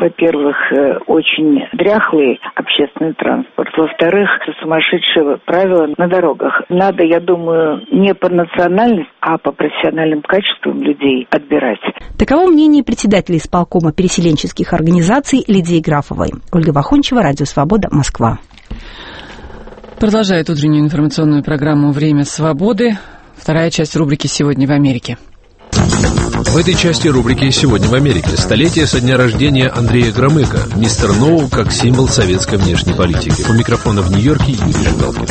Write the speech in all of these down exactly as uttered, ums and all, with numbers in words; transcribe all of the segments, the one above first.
Во-первых, очень дряхлый общественный транспорт. Во-вторых, сумасшедшие правила на дорогах. Надо, я думаю, не по национальности, а по профессиональным качествам людей отбирать. Таково мнение председателя исполкома переселенческих организаций Лидии Графовой. Ольга Вахончева, Радио Свобода, Москва. Продолжает утреннюю информационную программу «Время свободы». Вторая часть рубрики «Сегодня в Америке». В этой части рубрики «Сегодня в Америке» столетие со дня рождения Андрея Громыка, мистер Ноу как символ советской внешней политики. У микрофона в Нью-Йорке Юрий Жигалкин.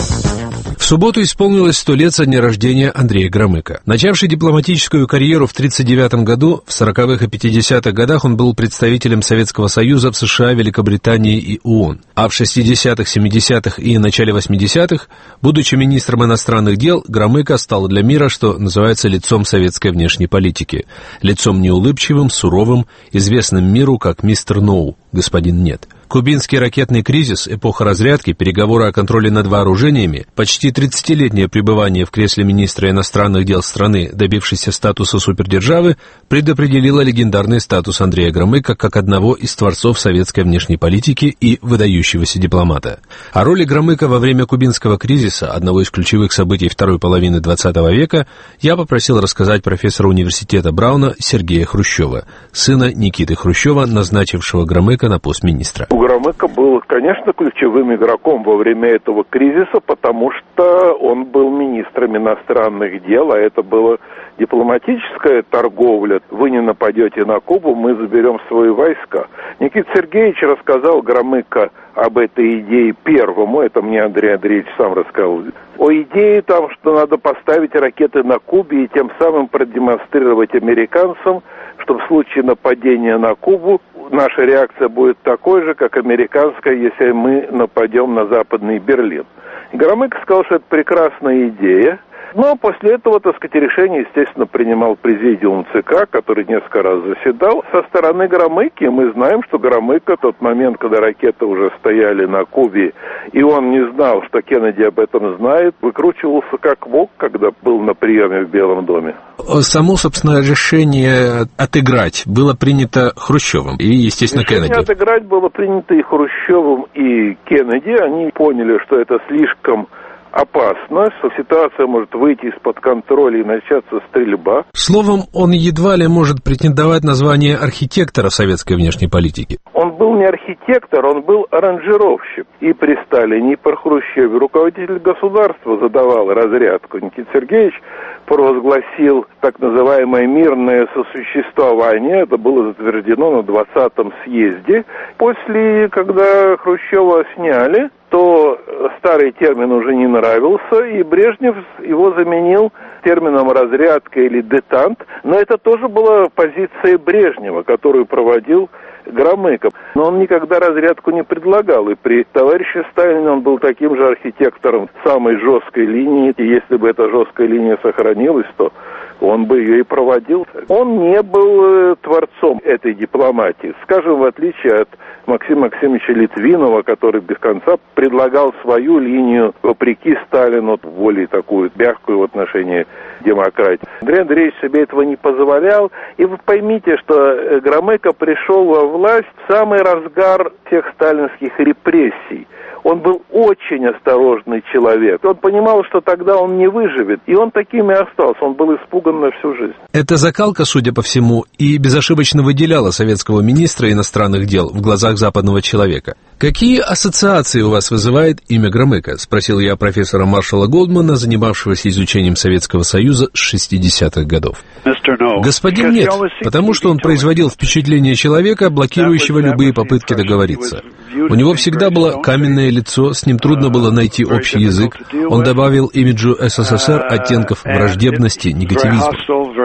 В субботу исполнилось сто лет со дня рождения Андрея Громыка. Начавший дипломатическую карьеру в тридцать девятом году, в сороковых и пятидесятых годах он был представителем Советского Союза в США, Великобритании и ООН. А в шестидесятых, семидесятых и начале восьмидесятых, будучи министром иностранных дел, Громыко стал для мира, что называется, лицом советской внешней политики. Лицом неулыбчивым, суровым, известным миру как мистер Ноу, господин Нет. Кубинский ракетный кризис, эпоха разрядки, переговоры о контроле над вооружениями, почти тридцатилетнее пребывание в кресле министра иностранных дел страны, добившейся статуса супердержавы, предопределило легендарный статус Андрея Громыка как одного из творцов советской внешней политики и выдающегося дипломата. О роли Громыка во время кубинского кризиса, одного из ключевых событий второй половины двадцатого века, я попросил рассказать профессора университета Брауна Сергея Хрущева, сына Никиты Хрущева, назначившего Громыка на пост министра. Громыко был, конечно, ключевым игроком во время этого кризиса, потому что он был министром иностранных дел, а это была дипломатическая торговля. Вы не нападете на Кубу, мы заберем свои войска. Никита Сергеевич рассказал Громыко об этой идее первому, это мне Андрей Андреевич сам рассказал, о идее там, что надо поставить ракеты на Кубе и тем самым продемонстрировать американцам, что в случае нападения на Кубу наша реакция будет такой же, как американская, если мы нападем на Западный Берлин. Громыко сказал, что это прекрасная идея. Но после этого, так сказать, решение, естественно, принимал президиум ЦК, который несколько раз заседал. Со стороны Громыки мы знаем, что Громыко в тот момент, когда ракеты уже стояли на Кубе, и он не знал, что Кеннеди об этом знает, выкручивался как мог, когда был на приеме в Белом доме. Само, собственно, решение отыграть было принято Хрущевым и, естественно, решение Кеннеди. Решение отыграть было принято и Хрущевым, и Кеннеди. Они поняли, что это слишком опасно, что ситуация может выйти из-под контроля и начаться стрельба. Словом, он едва ли может претендовать на звание архитектора советской внешней политики. Он был не архитектор, он был аранжировщик. И при Сталине, и при Хрущеве руководитель государства задавал разрядку. Никита Сергеевич провозгласил так называемое мирное сосуществование. Это было затверждено на двадцатом съезде. После, когда Хрущева сняли, то старый термин уже не нравился, и Брежнев его заменил термином разрядка или детант, но это тоже была позиция Брежнева, которую проводил Громыко. Но он никогда разрядку не предлагал, и при товарище Сталине он был таким же архитектором самой жесткой линии, и если бы эта жесткая линия сохранилась, то он бы ее и проводил. Он не был творцом этой дипломатии, скажем, в отличие от Максима Максимовича Литвинова, который без конца предлагал свою линию вопреки Сталину, более такую мягкую в отношении демократии. Андрей Андреевич себе этого не позволял. И вы поймите, что Громыко пришел во власть в самый разгар всех сталинских репрессий. Он был очень осторожный человек. Он понимал, что тогда он не выживет. И он таким и остался. Он был испуган на всю жизнь. Эта закалка, судя по всему, и безошибочно выделяла советского министра иностранных дел в глазах западного человека. Какие ассоциации у вас вызывает имя Громыко? Спросил я профессора Маршала Голдмана, занимавшегося изучением Советского Союза с шестидесятых годов. Господин Нет, потому что он производил впечатление человека, блокирующего любые попытки договориться. У него всегда было каменное лицо, с ним трудно было найти общий язык. Он добавил имиджу СССР оттенков враждебности, негативизма.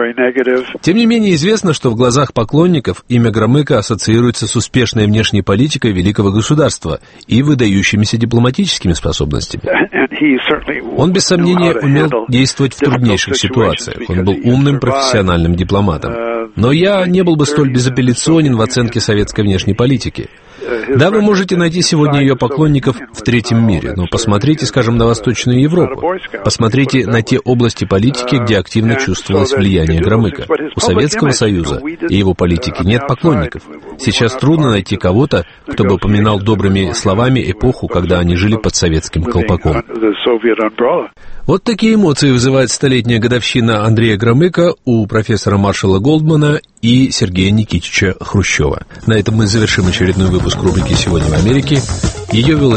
Тем не менее, известно, что в глазах поклонников имя Громыко ассоциируется с успешной внешней политикой великого государства и выдающимися дипломатическими способностями. Он, без сомнения, умел действовать в труднейших ситуациях. Он был умным, профессиональным дипломатом. Но я не был бы столь безапелляционен в оценке советской внешней политики. Да, вы можете найти сегодня ее поклонников в третьем мире, но посмотрите, скажем, на Восточную Европу. Посмотрите на те области политики, где активно чувствовалось влияние Громыка. У Советского Союза и его политики нет поклонников. Сейчас трудно найти кого-то, кто бы упоминал добрыми словами эпоху, когда они жили под советским колпаком. Вот такие эмоции вызывает столетняя годовщина Андрея Громыка у профессора Маршала Голдмана и Сергея Никитича Хрущева. На этом мы завершим очередной выпуск рубрики «Сегодня в Америке». Ее вел